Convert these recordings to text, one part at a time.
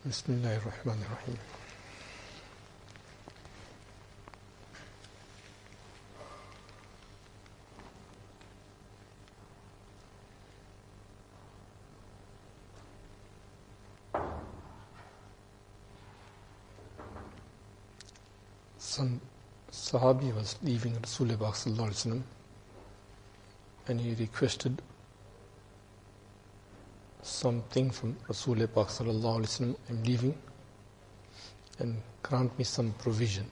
Bismillahir Rahmanir Rahim. Some Sahabi was leaving Rasulullah sallallahu alaihi wasallam, and he requested something from Rasulullah sallallahu alaihi wasallam. I'm leaving, and grant me some provision.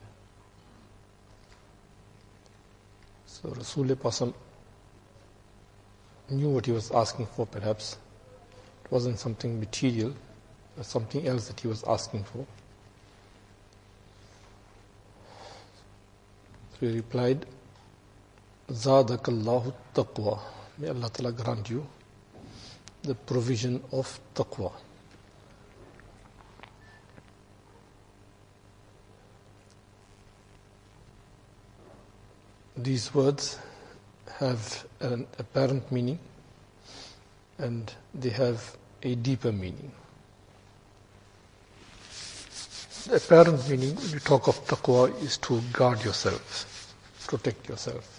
So Rasulullah knew what he was asking for. Perhaps it wasn't something material, but something else that he was asking for. So he replied, Zadakallahu taqwa. May Allah Ta'ala grant you the provision of taqwa. These words have an apparent meaning, and they have a deeper meaning. The apparent meaning when you talk of taqwa is to guard yourself, protect yourself.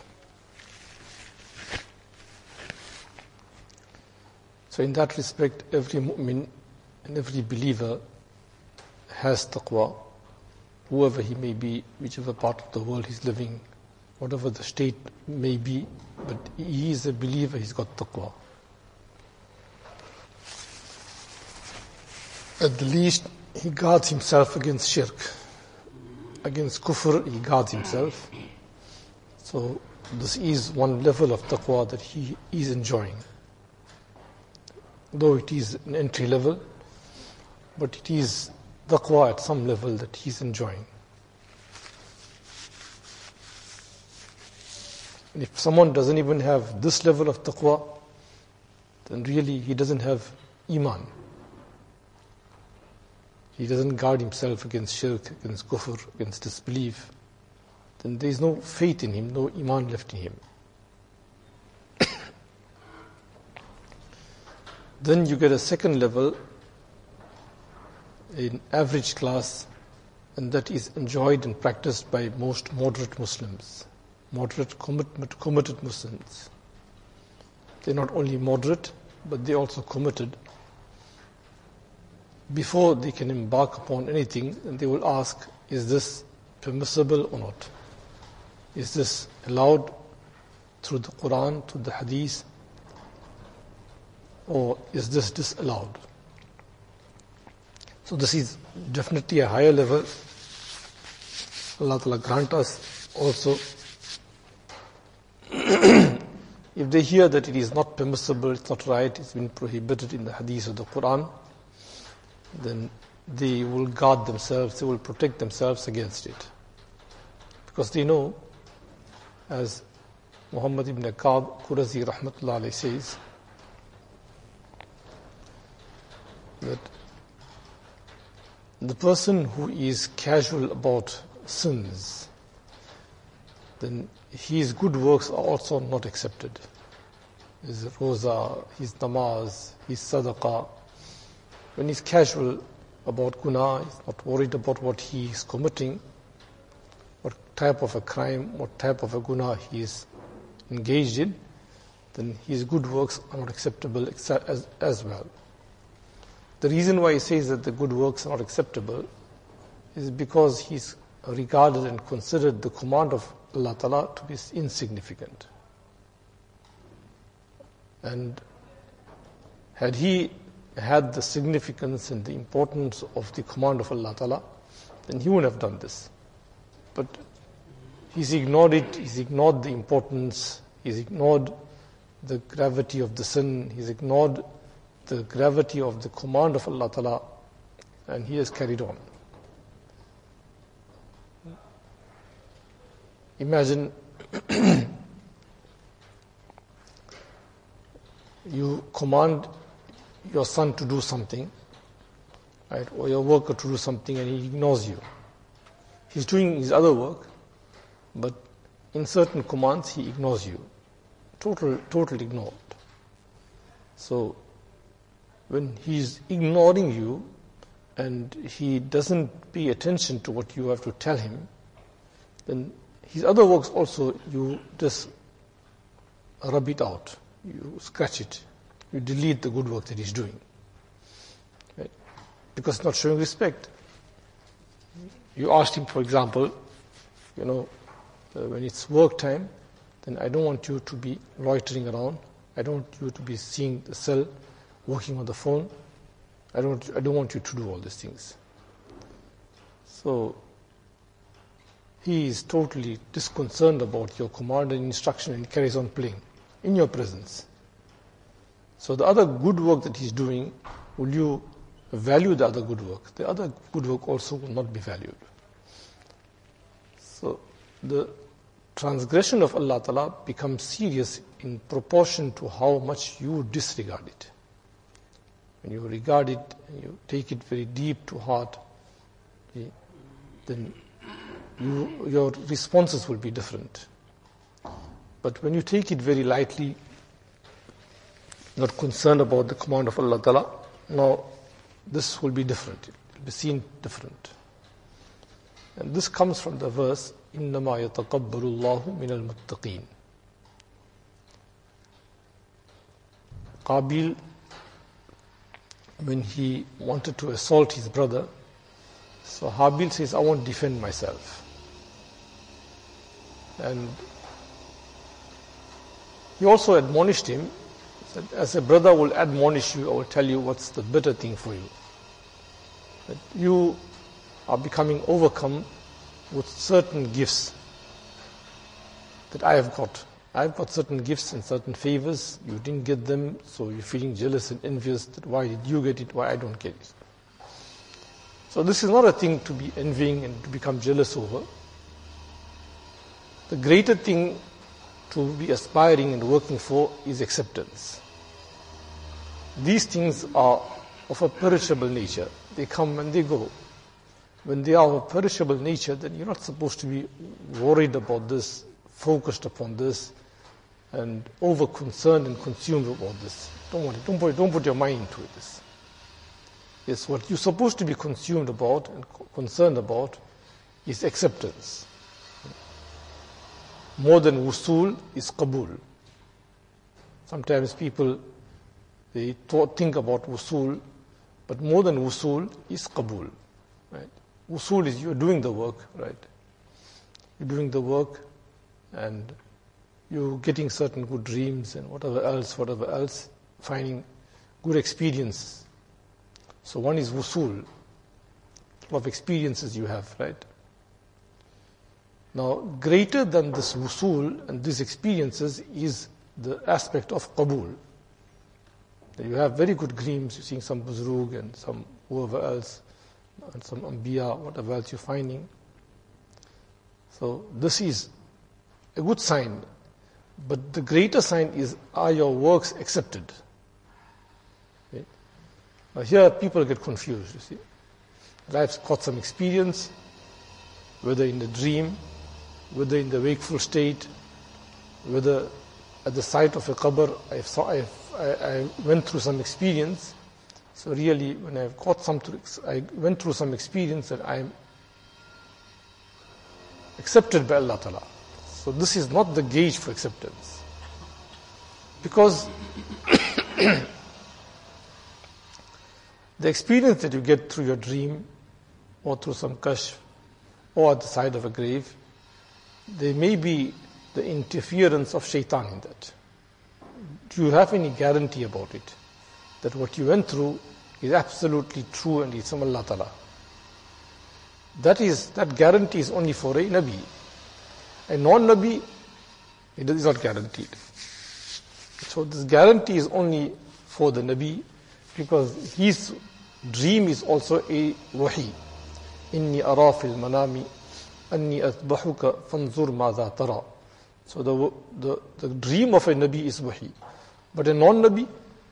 So in that respect, every mu'min and every believer has taqwa, whoever he may be, whichever part of the world he's living, whatever the state may be, but he is a believer, he's got taqwa. At the least, he guards himself against shirk. Against kufr, he guards himself. So this is one level of taqwa that he is enjoying. Though it is an entry level, but it is taqwa at some level that he is enjoying. And if someone doesn't even have this level of taqwa, then really he doesn't have iman. He doesn't guard himself against shirk, against kufr, against disbelief. Then there is no faith in him, no iman left in him. Then you get a second level, in average class, and that is enjoyed and practiced by most moderate Muslims, moderate committed Muslims. They're not only moderate, but they're also committed. Before they can embark upon anything, and they will ask, is this permissible or not? Is this allowed through the Quran, through the Hadith, or is this disallowed? So this is definitely a higher level. Allah Ta'ala grant us also. If they hear that it is not permissible, it's not right, it's been prohibited in the Hadith or the Quran, then they will guard themselves, they will protect themselves against it. Because they know, as Muhammad ibn Ka'b Qurazi rahmatullah alayhi says, that the person who is casual about sins, then his good works are also not accepted. His roza, his namaz, his sadaqah. When he's casual about guna, he's not worried about what he is committing, what type of a crime, what type of a guna he is engaged in, then his good works are not acceptable as well. The reason why he says that the good works are not acceptable is because he's regarded and considered the command of Allah Ta'ala to be insignificant. And had he had the significance and the importance of the command of Allah Ta'ala, then he wouldn't have done this. But he's ignored it, he's ignored the importance, he's ignored the gravity of the sin, he's ignored the gravity of the command of Allah Ta'ala, and he has carried on. Imagine you command your son to do something, right, or your worker to do something, and he ignores you. He's doing his other work, but in certain commands he ignores you. Total ignored. So when he's ignoring you, and he doesn't pay attention to what you have to tell him, then his other works also, you just rub it out, you scratch it, you delete the good work that he's doing. Right? Because it's not showing respect. You asked him, for example, when it's work time, then I don't want you to be loitering around. I don't want you to be seeing the cell, working on the phone. I don't want you to do all these things. So he is totally disconcerted about your command and instruction, and carries on playing in your presence. So the other good work that he's doing, will you value the other good work? The other good work also will not be valued. So the transgression of Allah Ta'ala becomes serious in proportion to how much you disregard it. When you regard it and you take it very deep to heart, then your responses will be different. But when you take it very lightly, not concerned about the command of Allah Ta'ala, now this will be different. It will be seen different. And this comes from the verse, إِنَّمَا يَتَقَبَّلُ اللَّهُ مِنَ الْمُتَّقِينَ. Qabil, when he wanted to assault his brother, so Habil says, I won't defend myself. And he also admonished him, said, as a brother will admonish you, I will tell you what's the better thing for you. That you are becoming overcome with certain gifts that I have got. I've got certain gifts and certain favors. You didn't get them, so you're feeling jealous and envious that why did you get it, why I don't get it. So this is not a thing to be envying and to become jealous over. The greater thing to be aspiring and working for is acceptance. These things are of a perishable nature. They come and they go. When they are of a perishable nature, then you're not supposed to be worried about this, focused upon this, and over-concerned and consumed about this. Don't put your mind into this. Yes, what you're supposed to be consumed about and concerned about is acceptance. More than wusul is qabul. Sometimes people, they think about wusul, but more than wusul is qabul. Right? Wusul is you're doing the work, right? You're doing the work and you're getting certain good dreams and whatever else, finding good experience. So one is wusul, of experiences you have, right? Now, greater than this wusul and these experiences is the aspect of qabul. That you have very good dreams, you're seeing some buzrug and some whoever else, and some anbiya, whatever else you're finding. So this is a good sign. But the greater sign is, are your works accepted? Okay. Now here people get confused, you see. I've got some experience, whether in the dream, whether in the wakeful state, whether at the site of a qabr, I went through some experience. So really, when I've got something, I went through some experience that I'm accepted by Allah Ta'ala. So this is not the gauge for acceptance. Because the experience that you get through your dream, or through some kashf, or at the side of a grave, there may be the interference of shaitan in that. Do you have any guarantee about it? That what you went through is absolutely true and it's from Allah Ta'ala. That guarantee is only for a Nabi. A non-Nabi, it is not guaranteed. So this guarantee is only for the Nabi, because his dream is also a wahi. Inni ara fil manami anni athbahuka fanzur madha tara. So the dream of a Nabi is wahi. But a non-Nabi,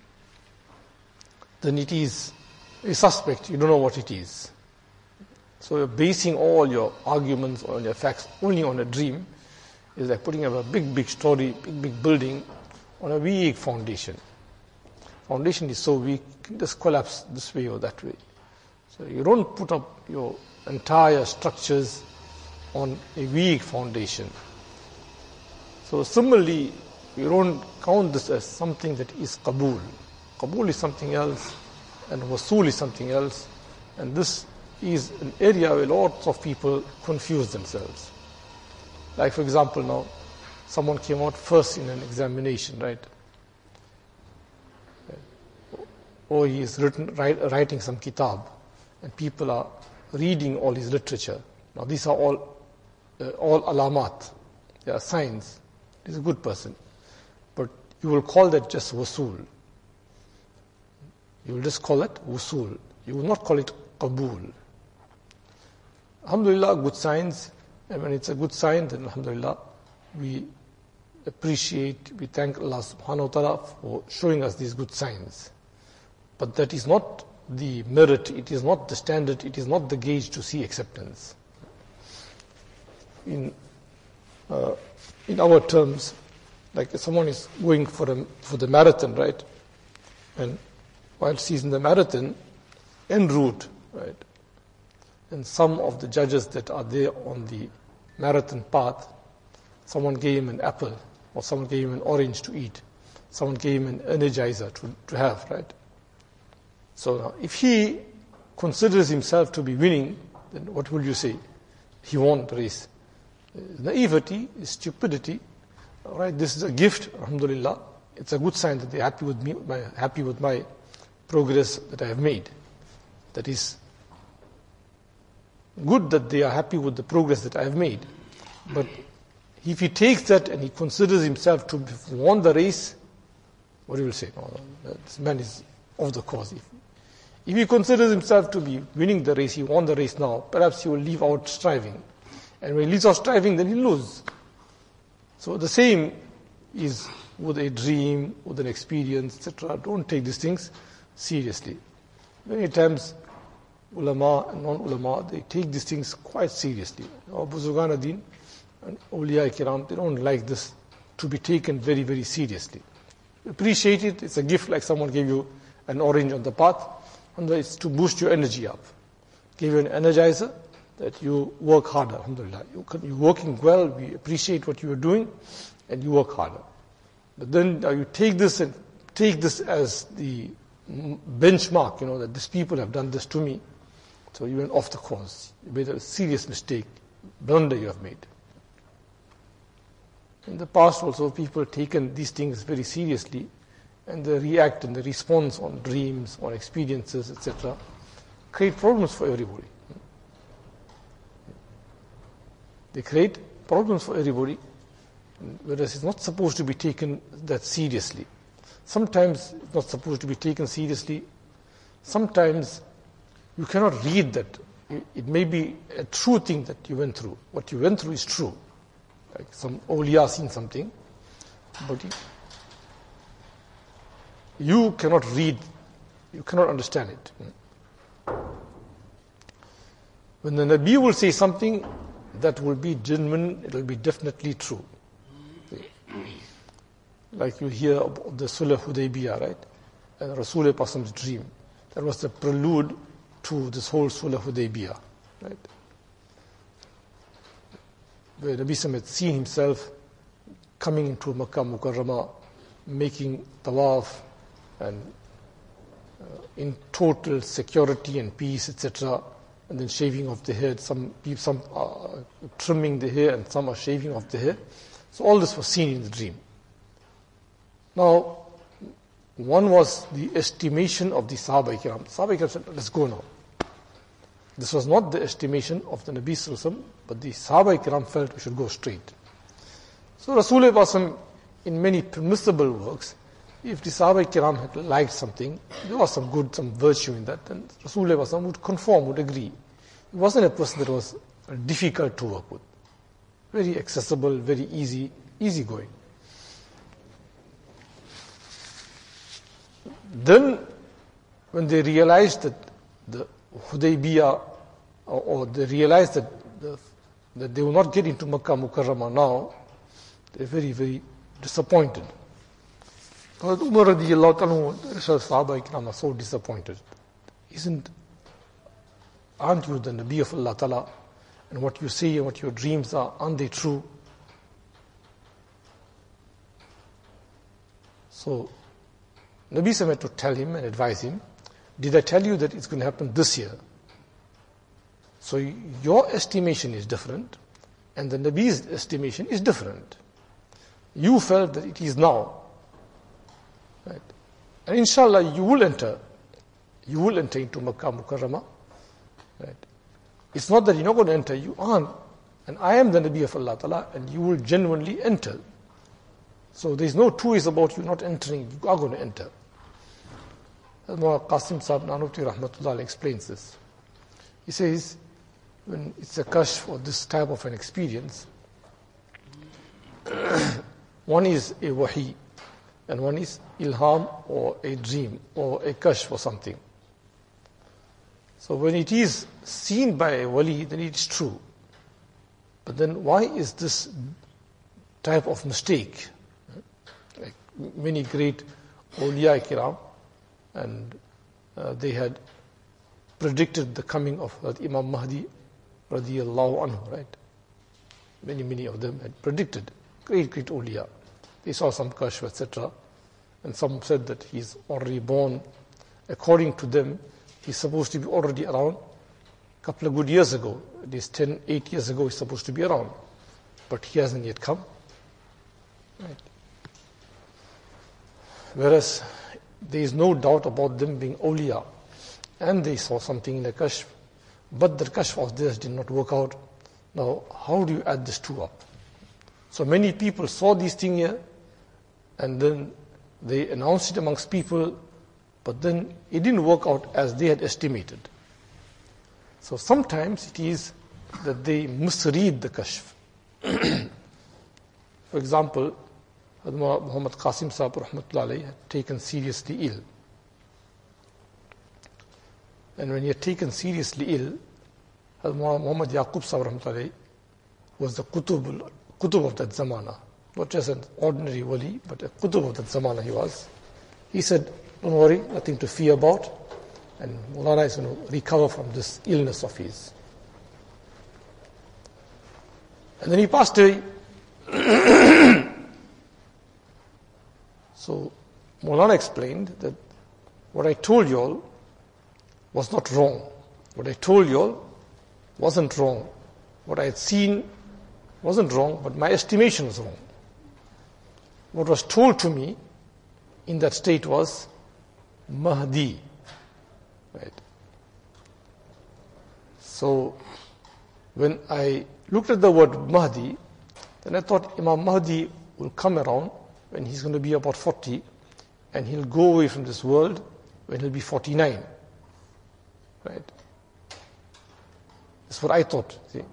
then it is a suspect. You don't know what it is. So you're basing all your arguments or your facts only on a dream. Is like putting up a big story, big building on a weak foundation. Foundation is so weak, it can just collapse this way or that way. So you don't put up your entire structures on a weak foundation. So similarly, you don't count this as something that is qabul. Qabul is something else, and wasul is something else, and this is an area where lots of people confuse themselves. Like for example now, someone came out first in an examination, right? Or he is writing some kitab, and people are reading all his literature. Now these are all alamat, they are signs. He's a good person. But you will call that just wasul. You will just call it wusul. You will not call it qabul. Alhamdulillah, good signs. And when it's a good sign, then alhamdulillah, we appreciate, we thank Allah subhanahu wa ta'ala for showing us these good signs. But that is not the merit, it is not the standard, it is not the gauge to see acceptance. In our terms, like if someone is going for the marathon, right? And whilst he's in the marathon, en route, right? And some of the judges that are there on the marathon path, someone gave him an apple, or someone gave him an orange to eat, someone gave him an energizer to have, right? So now, if he considers himself to be winning, then what will you say? He won the race. Naivety, stupidity. All right, this is a gift, alhamdulillah. It's a good sign that they're happy with me, happy with my progress that I have made. That is good that they are happy with the progress that I have made. But if he takes that and he considers himself to have won the race, what he will say? No, this man is off the course. If he considers himself to be winning the race, he won the race now, perhaps he will leave out striving. And when he leaves out striving, then he'll lose. So the same is with a dream, with an experience, etc. Don't take these things seriously. Many times, ulama and non-ulama, they take these things quite seriously. Buzurgan Deen and awliya kiram, they don't like this to be taken very, very seriously. Appreciate it. It's a gift, like someone gave you an orange on the path, and it's to boost your energy up. Give you an energizer that you work harder, alhamdulillah. You're working well, we appreciate what you are doing, and you work harder. But then you take this as the benchmark, that these people have done this to me. So you went off the course. You made a serious mistake, blunder you have made. In the past also, people taken these things very seriously, and they react and the response on dreams, on experiences, etc., create problems for everybody. They create problems for everybody, whereas it's not supposed to be taken that seriously. Sometimes it's not supposed to be taken seriously. Sometimes you cannot read that. It may be a true thing that you went through. What you went through is true. Like some awliya seen something, but you cannot read, you cannot understand it. When the Nabi will say something, that will be genuine, it will be definitely true. Like you hear about the Sulh Hudaybiyah, right? And Rasulullah Pasam's dream. That was the prelude to this whole Sulh Hudaybiyah, right? Where Nabi Sallam had seen himself coming into Makkah Mukarramah, making tawaf, and in total security and peace, etc., and then shaving off the hair. Some are trimming the hair, and some are shaving off the hair. So all this was seen in the dream. Now, one was the estimation of the Sahaba Ikram. Sahaba Ikram said, let's go now. This was not the estimation of the Nabi Sallallahu Alaihi Wasallam, but the Sahaba Ikram felt we should go straight. So Rasulullah, in many permissible works, if the Sahaba Ikram had liked something, there was some good, some virtue in that, then Rasulullah would conform, would agree. He wasn't a person that was difficult to work with. Very accessible, very easy going. Then, when they realized that the Hudaybiyah, or they realized that they will not get into Makkah Mukarramah now, they're very, very disappointed. Umar radiallahu anhu, Sahaba Ikram are so disappointed. Isn't aren't you the Nabi of Allah Ta'ala? And what you say and what your dreams are, aren't they true? So, Nabi Sallallahu had to tell him and advise him, did I tell you that it's going to happen this year? So your estimation is different, and the Nabi's estimation is different. You felt that it is now. Right? And inshallah, you will enter into Makkah Mukarramah. Right? It's not that you're not going to enter, you aren't. And I am the Nabi of Allah Ta'ala, and you will genuinely enter. So there's no two ways about you not entering, you are going to enter. Qasim Sahib Nanavati Rahmatullah explains this. He says, when it's a kashf or this type of an experience, one is a wahi, and one is ilham or a dream or a kashf or something. So when it is seen by a wali, then it's true. But then why is this type of mistake? Like many great awliya kiram, and they had predicted the coming of Imam Mahdi radiyallahu anhu, right? Many of them had predicted, great awliya. They saw some kashf, etc. And some said that he's already born. According to them, he's supposed to be already around a couple of good years ago. It is 8 years ago he's supposed to be around. But he hasn't yet come. Right? Whereas there is no doubt about them being awliya. And they saw something in the kashf. But the kashf of theirs did not work out. Now, how do you add these two up? So many people saw these things here, and then they announced it amongst people, but then it didn't work out as they had estimated. So sometimes it is that they misread the kashf. For example, Muhammad Qasim Sahib Rahmatullah Alayhi had taken seriously ill. And when he had taken seriously ill, Muhammad Yaqub Sahib Rahmatullah Alayhi was the Qutub of that zamana. Not just an ordinary wali, but a Qutub of that zamana he was. He said, don't worry, nothing to fear about, and Maulana is going to recover from this illness of his. And then he passed away. So Maulana explained that what I told you all was not wrong. What I told you all wasn't wrong. What I had seen wasn't wrong, but my estimation was wrong. What was told to me in that state was Mahdi. Right? So when I looked at the word Mahdi, then I thought Imam Mahdi will come around when he's going to be about 40, and he'll go away from this world when he'll be 49. Right? That's what I thought. See?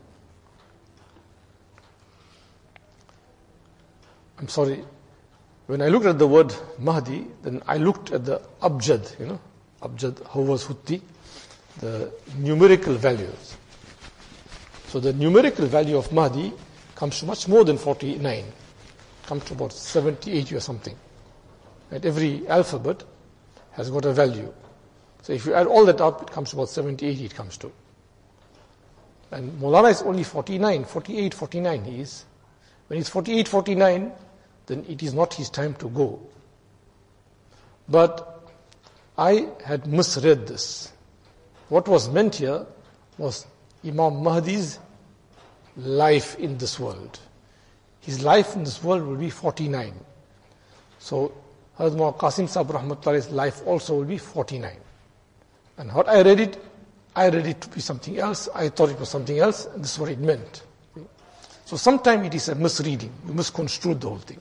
I'm sorry. When I looked at the word Mahdi, then I looked at the Abjad, Abjad, Hawaz Hutti, the numerical values. So the numerical value of Mahdi comes to much more than 49. Comes to about 70, 80 or something. Right? Every alphabet has got a value. So if you add all that up, it comes to about 70, 80 it comes to. And Maulana is only 49, 48, 49 he is. When he's 48, 49, then it is not his time to go. But I had misread this. What was meant here was Imam Mahdi's life in this world. His life in this world will be 49. So Hazrat Muhammad Qasim Sahib Rahmatullah's life also will be 49. And what I read it to be something else. I thought it was something else, and this is what it meant. So sometimes it is a misreading. You misconstrue the whole thing.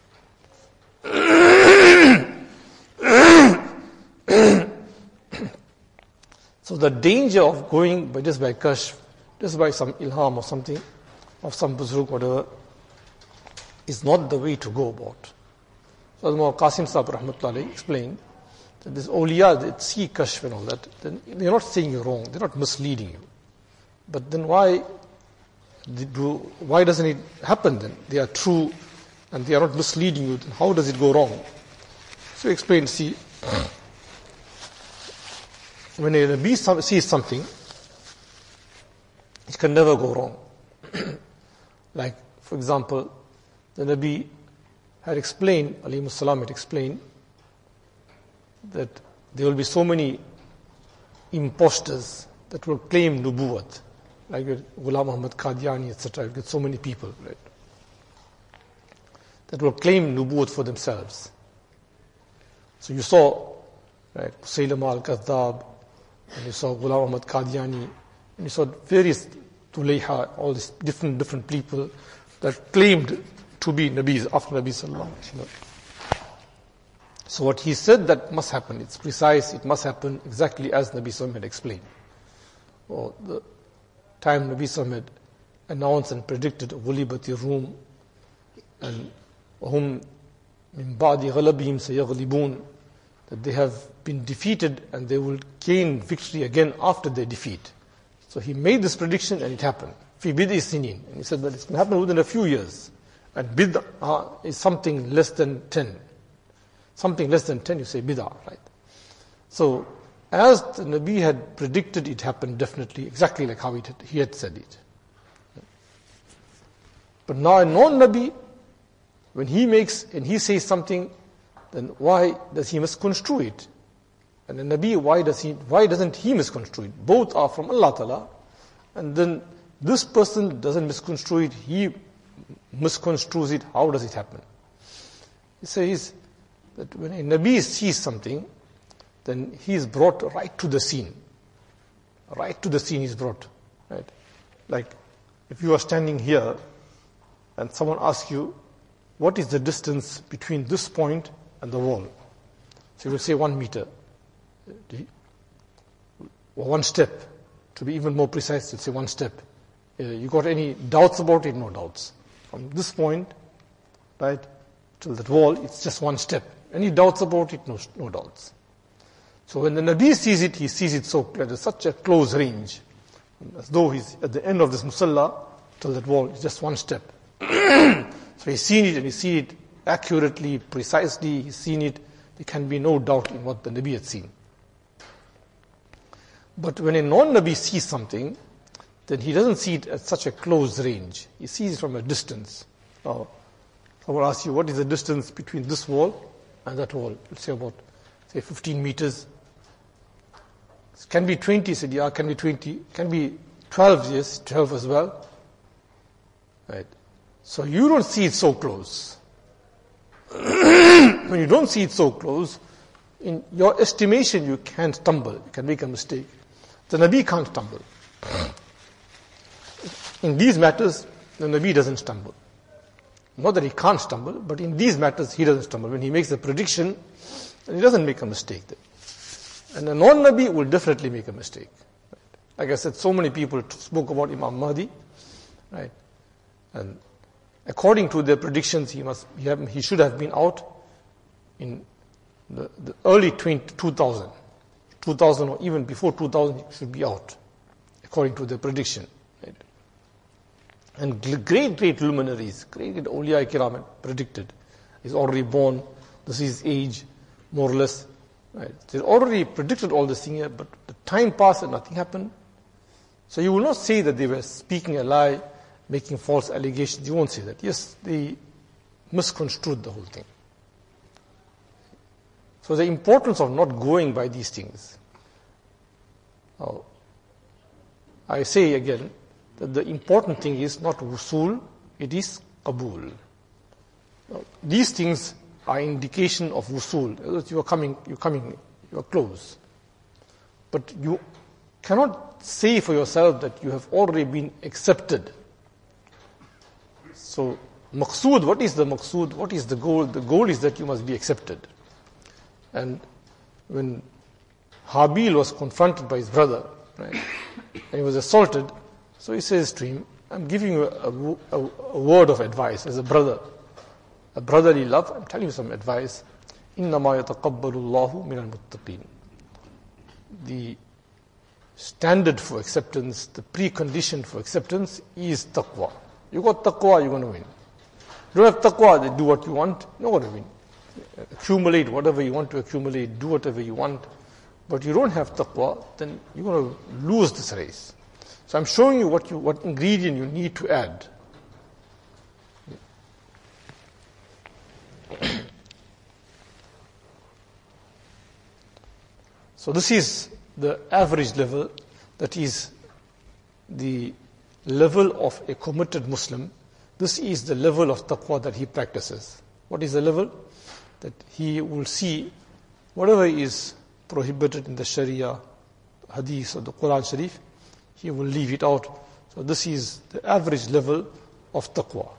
So the danger of going just by kashf, just by some ilham or something, of some buzruk, whatever, is not the way to go about. So Qasim Sahib Rahmatullah explained that this awliya that see kashf and all that, then they're not saying you're wrong, they're not misleading you. But then why doesn't it happen then? They are true and they are not misleading you, then how does it go wrong? So he explained, see, when a Nabi sees something, It can never go wrong. Like, for example, the Nabi had explained, alayhi salam had explained, that there will be so many imposters that will claim nubuwwat, like Ghulam Muhammad Qadiani, etc. You get so many people, right, that will claim nubuwwat for themselves. So you saw, right, Musaylama al-Kadhdhab, and you saw Ghulam Muhammad Qadiani, and you saw various Tulayha, all these different people that claimed to be Nabis after Nabi sallallahu alaihi wasallam. So what he said that must happen, it's precise, it must happen exactly as Nabi sallallahu had explained. Or the time Nabi sallallahu had announced and predicted Ghulibatir Rum and Hum min ba'di ghalabihim sayaghlibun, that they have been defeated and they will gain victory again after their defeat. So he made this prediction and it happened. Fi bid'i sinin. And he said that it's going to happen within a few years. And bid'ah is something less than 10. Something less than 10, you say bid'ah, right? So, as the Nabi had predicted, it happened definitely, exactly like how he had said it. But now a non-Nabi, when he makes and he says something, then why does he misconstrue it? And the Nabi, why doesn't he misconstrue it? Both are from Allah Ta'ala, and then this person doesn't misconstrue it, he misconstrues it. How does it happen? He says that when a Nabi sees something, then he is brought right to the scene. Right to the scene he is brought. Right? Like if you are standing here and someone asks you, what is the distance between this point and the wall? So you will say 1 meter. Or 1 step. To be even more precise, you'll say 1 step. You got any doubts about it? No doubts. From this point, right, till that wall, it's just 1 step. Any doubts about it? No doubts. So when the Nabi sees it, he sees it so clear. There's such a close range. As though he's at the end of this musalla, till that wall, it's just 1 step. So he's seen it and he's seen it accurately, precisely, he's seen it. There can be no doubt in what the Nabi had seen. But when a non-Nabi sees something, then he doesn't see it at such a close range. He sees it from a distance. Now, someone asks you, what is the distance between this wall and that wall? Let's say about, 15 meters. It can be 20, said, yeah, can be 20. Can be 12, yes, 12 as well. Right. So you don't see it so close. When you don't see it so close, in your estimation you can't stumble, you can make a mistake. The Nabi can't stumble. In these matters, the Nabi doesn't stumble. Not that he can't stumble, but in these matters he doesn't stumble. When he makes a prediction, he doesn't make a mistake there. And a non-Nabi will definitely make a mistake. Right? Like I said, so many people spoke about Imam Mahdi, right? And according to their predictions, he should have been out in the early 2000. 2000 or even before 2000, he should be out, according to their prediction. Right? And great luminaries, great awliya kiram had predicted. He's already born, this is his age, more or less. Right? They already predicted all this thing here, but the time passed and nothing happened. So you will not say that they were speaking a lie, making false allegations. You won't say that. Yes, they misconstrued the whole thing. So the importance of not going by these things. Now, I say again that the important thing is not wusul, it is qabul. Now, these things are indication of wusul. You are close. But you cannot say for yourself that you have already been accepted. So, maqsood, what is the maqsood? What is the goal? The goal is that you must be accepted. And when Habil was confronted by his brother, right, and he was assaulted, so he says to him, I'm giving you a word of advice as a brotherly love. I'm telling you some advice. إِنَّمَا يَتَقَبَّلُ اللَّهُ مِنَ الْمُتَّقِينَ. The standard for acceptance, the precondition for acceptance is taqwa. You got taqwa, you're going to win. You don't have taqwa, then do what you want, you're not going to win. Accumulate whatever you want to accumulate, do whatever you want. But you don't have taqwa, then you're going to lose this race. So I'm showing you what ingredient you need to add. So this is the average level, that is the level of a committed Muslim. This is the level of taqwa that he practices. What is the level? That he will see whatever is prohibited in the Sharia, Hadith or the Quran Sharif, he will leave it out. So this is the average level of taqwa.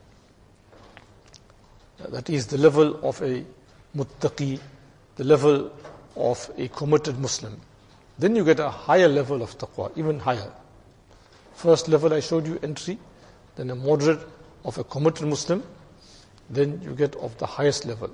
That is the level of a muttaqi, the level of a committed Muslim. Then you get a higher level of taqwa, even higher. First level I showed you, entry, then a moderate of a committed Muslim, then you get of the highest level.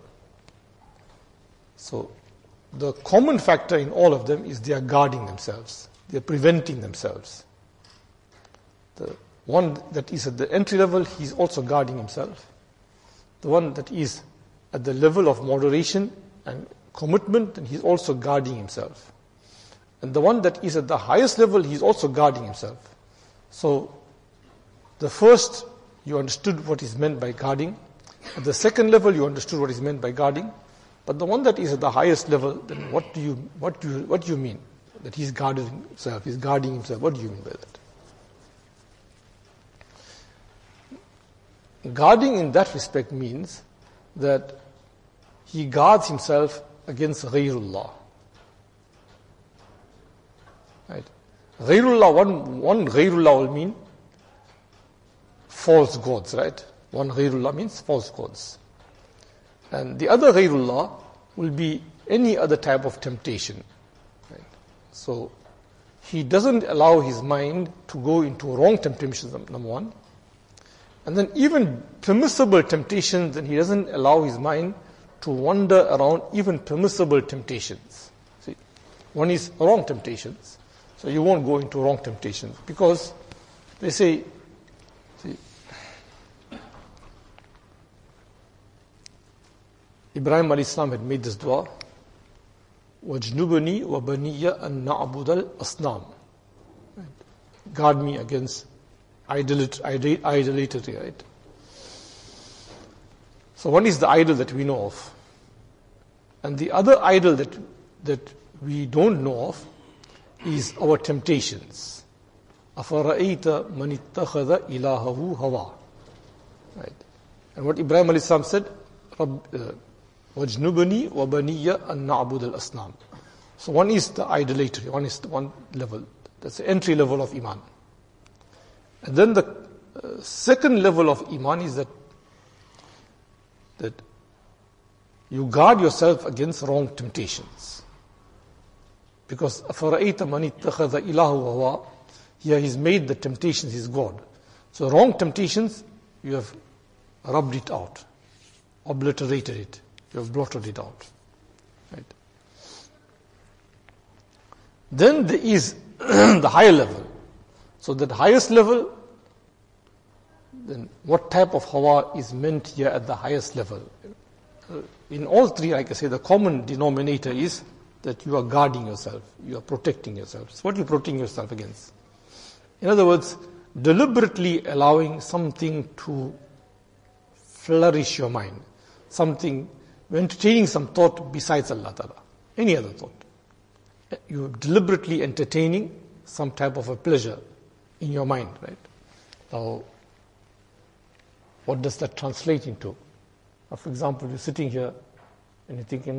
So the common factor in all of them is they are guarding themselves. They are preventing themselves. The one that is at the entry level, he is also guarding himself. The one that is at the level of moderation and commitment, and he is also guarding himself. And the one that is at the highest level, he is also guarding himself. So the first, you understood what is meant by guarding. At the second level, you understood what is meant by guarding. But the one that is at the highest level, then what do you mean? That he's guarding himself, he's guarding himself. What do you mean by that? Guarding in that respect means that he guards himself against ghayrullah. Right? Ghayrullah, one ghayrullah will mean false gods, right? One ghayrullah means false gods. And the other ghayrullah will be any other type of temptation. Right? So he doesn't allow his mind to go into wrong temptations, number one. And then even permissible temptations, then he doesn't allow his mind to wander around even permissible temptations. See, one is wrong temptations. So you won't go into wrong temptations because they say, see, Ibrahim alayhi salam had made this dua, وَجْنُبْنِي وَبَنِيَّ أَن نَعْبُدَ الْأَصْنَامِ. Guard me against idolatry, right? So one is the idol that we know of. And the other idol that we don't know of is our temptations. أَفَرَأَيْتَ مَنِ اتَّخَذَ إِلَهَهُ هَوَى. Right? And what Ibrahim alayhi salam said, وَجْنُبْنِي وَبَنِيَّ أَن نَعْبُدَ الْأَصْنَامِ. So one is the idolatry, one is the one level. That's the entry level of Iman. And then the second level of Iman is that you guard yourself against wrong temptations. Because أَفَرَأَيْتَ مَنِ اتَّخَذَ إِلَهُ هَوَى, here he's made the temptations his God. So wrong temptations, you have rubbed it out, obliterated it, you have blotted it out. Right? Then there is the higher level. So that highest level, then what type of hawa is meant here at the highest level? In all three, like I say, the common denominator is that you are guarding yourself, you are protecting yourself. So what are you protecting yourself against? In other words, deliberately allowing something to flourish your mind, something, entertaining some thought besides Allah Ta'ala, any other thought. You are deliberately entertaining some type of a pleasure in your mind, right? Now, what does that translate into? Now, for example, you're sitting here and you think,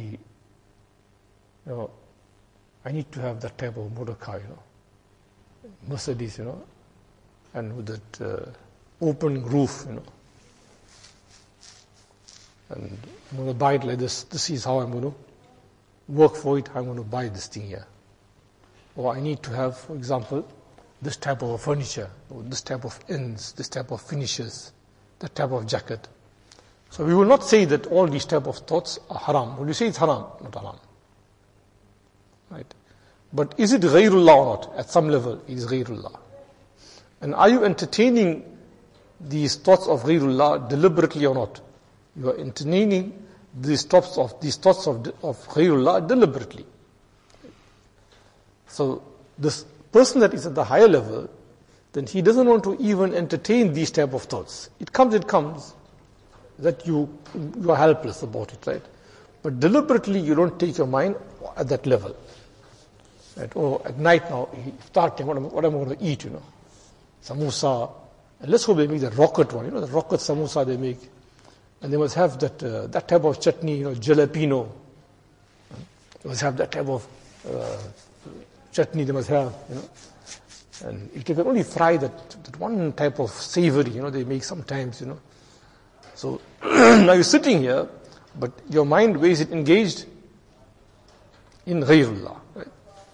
I need to have that type of motor car, Mercedes, and with that open roof, and I'm going to buy it like this. This is how I'm going to work for it. I'm going to buy this thing here. Or I need to have, for example, this type of furniture, or this type of ends, this type of finishes, that type of jacket. So we will not say that all these type of thoughts are haram. Will you say it's haram? Not haram. Right? But is it ghayrullah or not? At some level, it is ghayrullah. And are you entertaining these thoughts of ghayrullah deliberately or not? You are entertaining these thoughts of ghayrullah deliberately. So this person that is at the higher level, then he doesn't want to even entertain these type of thoughts. It comes, that you are helpless about it, right? But deliberately you don't take your mind at that level. Right? Oh, at night now, starting, what am I going to eat, Samosa. And let's hope they make the rocket one, the rocket samosa they make. And they must have that type of chutney, jalapeno. They must have that type of chutney they must have, And if they can only fry that one type of savory, they make sometimes, So now you're sitting here, but your mind, where is it engaged? In ghayrullah, right?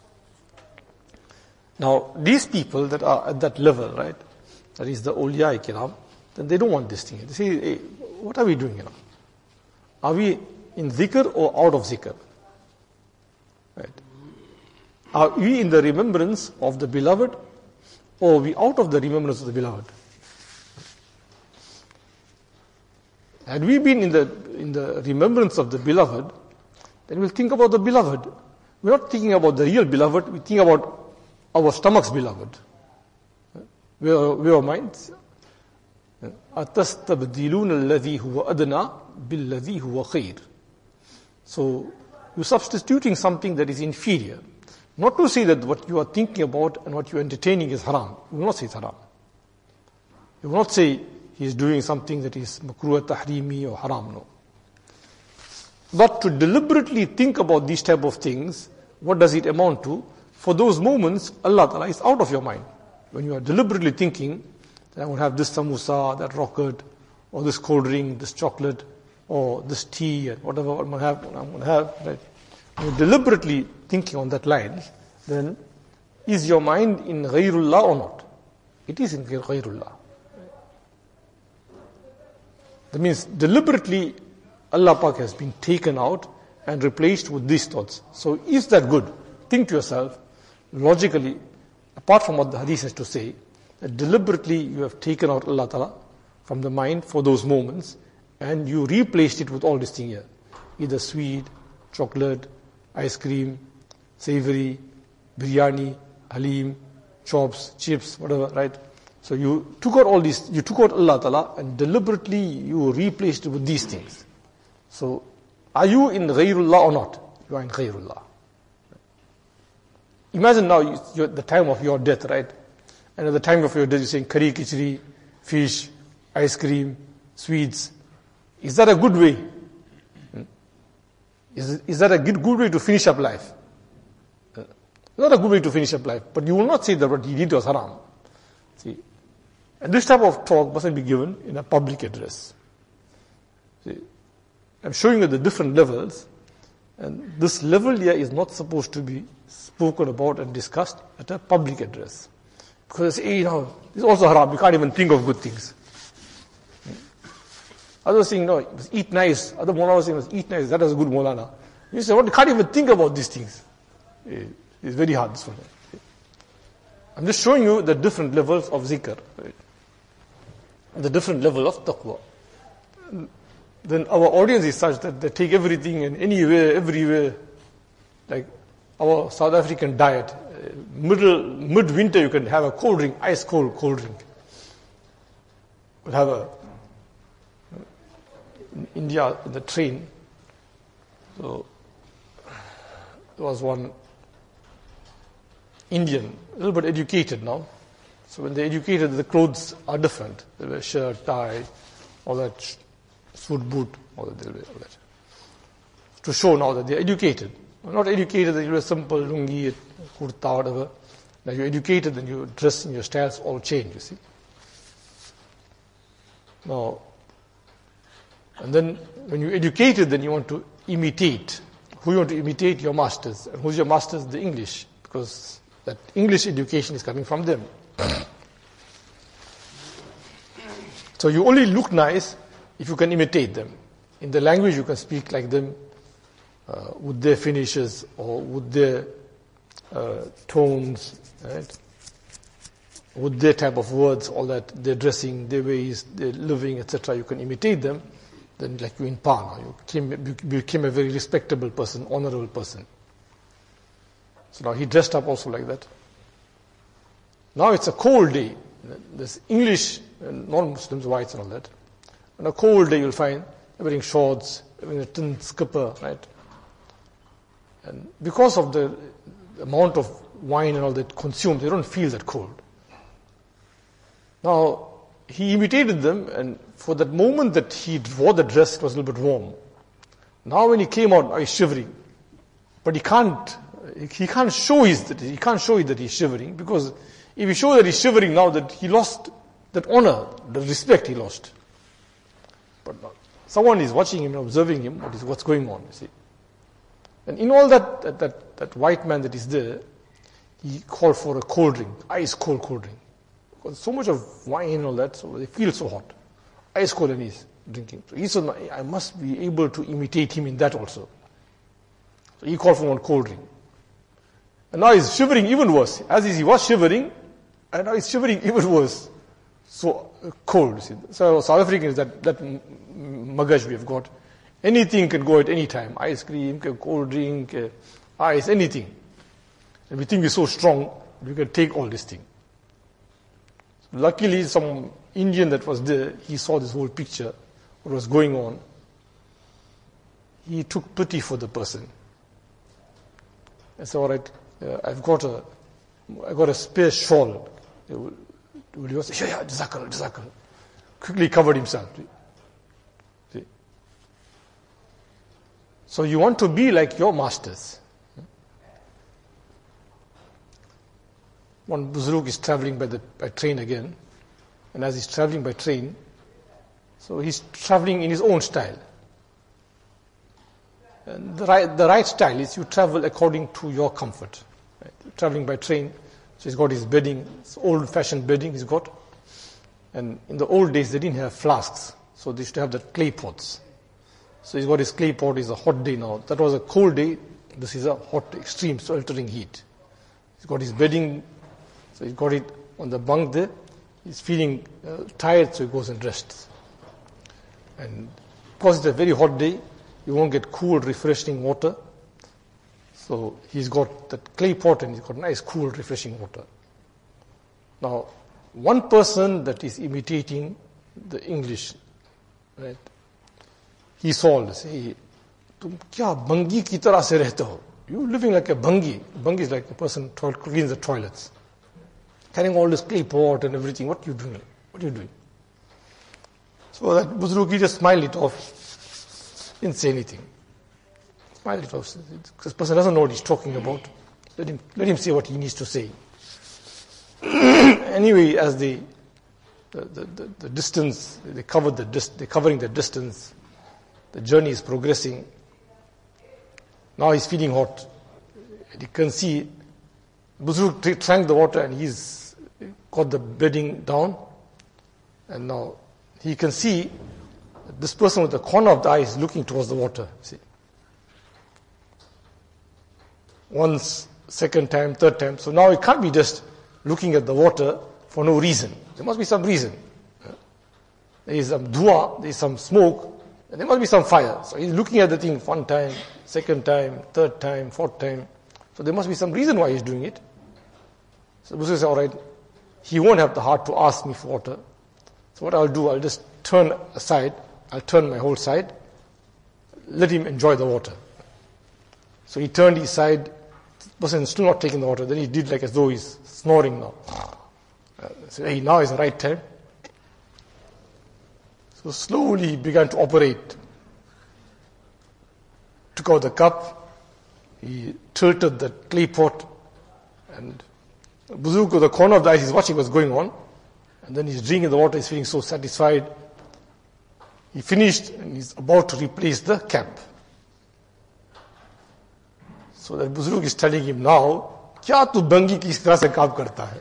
Now, these people that are at that level, right? That is the awliya kiram, then they don't want this thing. They say, hey, what are we doing here? Are we in zikr or out of zikr? Right? Are we in the remembrance of the beloved, or are we out of the remembrance of the beloved? Had we been in the remembrance of the beloved, then we'll think about the beloved. We're not thinking about the real beloved, we think about our stomach's beloved. Where our minds? أَتَسْتَبْدِلُونَ الَّذِي هُوَ أَدْنَى بِالَّذِي هُوَ خَيْرٌ. So, you're substituting something that is inferior. Not to say that what you are thinking about and what you are entertaining is haram. You will not say it's haram. You will not say he is doing something that is makruh tahrimi or haram, no. But to deliberately think about these type of things, what does it amount to? For those moments, Allah Ta'ala is out of your mind. When you are deliberately thinking, that I will have this samosa, that rocket, or this cold drink, this chocolate, or this tea, and whatever I'm going to have, right? When you're deliberately thinking on that line, then is your mind in ghayrullah or not? It is in ghayrullah. That means deliberately Allah Pak has been taken out and replaced with these thoughts. So is that good? Think to yourself, logically, apart from what the hadith has to say, that deliberately you have taken out Allah Ta'ala from the mind for those moments and you replaced it with all these things here. Either sweet, chocolate, ice cream, savory, biryani, halim, chops, chips, whatever, right? So you took out all these, you took out Allah Ta'ala and deliberately you replaced it with these things. So, are you in ghayrullah or not? You are in ghayrullah. Imagine now, you're at the time of your death, right? And at the time of your death, you're saying curry, khichdi, fish, ice cream, sweets. Is that a good way? Is that a good way to finish up life? Not a good way to finish up life. But you will not say that what he did was haram. See? And this type of talk mustn't be given in a public address. See? I'm showing you the different levels, and this level here is not supposed to be spoken about and discussed at a public address. Because, it's also haram, you can't even think of good things. Others saying, no, it was eat nice. Other Maulana was saying, it was eat nice, that was good Maulana. You say, you can't even think about these things. It's very hard, this one. I'm just showing you the different levels of zikr, right? The different level of taqwa. Then our audience is such that they take everything and anywhere, everywhere. Like our South African diet, mid-winter you can have a cold drink, ice cold drink. We'll have in India, in the train, so there was one Indian, a little bit educated now. So when they're educated, the clothes are different. They wear shirt, tie, all that, suit, boot, all that. To show now that they're educated. Not educated that you wear simple lungi, kurta, whatever. Now you're educated, then your dress and your styles all change, you see. Now, and then when you're educated, then you want to imitate. Who you want to imitate? Your masters. And who's your masters? The English. Because that English education is coming from them. So you only look nice if you can imitate them. In the language you can speak like them, with their finishes or with their tones, right? With their type of words, all that, their dressing, their ways, their living, etc. You can imitate them. Then like you in Pana, you became a very respectable person, honorable person. So now he dressed up also like that. Now it's a cold day. There's English and non-Muslims, whites and all that. On a cold day, you'll find they're wearing shorts, they're wearing a tin skipper, right? And because of the amount of wine and all that consumed, they don't feel that cold. Now, he imitated them, and for that moment that he wore the dress, it was a little bit warm. Now when he came out, he's shivering. But he can't show it that he's shivering, because if he shows that he's shivering now, that he lost that honor, the respect he lost. But someone is watching him, observing him, what's going on, you see. And in all that white man that is there, he called for a cold drink, ice cold cold drink. Because so much of wine and all that, so they feel so hot. Ice cold, and he's drinking. So he said, I must be able to imitate him in that also. So he called for one cold drink. And now he's shivering even worse. As he was shivering, and now he's shivering even worse. So cold, see. So South African is that magaj we have got. Anything can go at any time. Ice cream, cold drink, ice, anything. And we think we're so strong, we can take all this thing. So luckily, some Indian that was there, he saw this whole picture, what was going on. He took pity for the person. I said, all right, I got a spare shawl. Will you say, yeah, Jazakallah. Quickly covered himself. See? So you want to be like your masters. One Buzruk is traveling by train again, and as he's traveling by train, so he's traveling in his own style. And the right style is you travel according to your comfort. Right? Traveling by train, so he's got his bedding, it's old-fashioned bedding he's got. And in the old days, they didn't have flasks, so they used to have the clay pots. So he's got his clay pot, it's a hot day now. That was a cold day, this is a hot, extreme, sweltering heat. He's got his bedding, so he's got it on the bunk there. He's feeling tired, so he goes and rests. And because it's a very hot day, you won't get cool, refreshing water. So he's got that clay pot and he's got nice, cool, refreshing water. Now, one person that is imitating the English, right? He saw all this. Tum kya bangi ki tarah se rehte ho? You're living like a bangi. Bangi is like a person who cleans the toilets. Carrying all this clay pot and everything. What are you doing? What are you doing? So that Buzruk, he just smiled it off. Didn't say anything. Smiled it off. This person doesn't know what he's talking about. Let him say what he needs to say. Anyway, as the distance, they're covering the distance, the journey is progressing. Now he's feeling hot. And you can see Buzruk drank the water and he's got the bedding down. And now he can see this person with the corner of the eye is looking towards the water. See, once, second time, third time. So now it can't be just looking at the water for no reason. There must be some reason. There is some dua, there is some smoke, and there must be some fire. So he's looking at the thing one time, second time, third time, fourth time. So there must be some reason why he's doing it. So Buzruk says, all right, he won't have the heart to ask me for water. So what I'll do, I'll just turn aside, I'll turn my whole side, let him enjoy the water. So he turned his side, the person is still not taking the water, then he did like as though he's snoring now. So hey, now is the right time. So slowly he began to operate. Took out the cup, he tilted the clay pot, and Buzruk with the corner of the eyes is watching what's going on, and then he's drinking the water, he's feeling so satisfied. He finished and he's about to replace the cap. So that Buzruk is telling him now, kya tu bangi ki is tarah se kaam karta hai?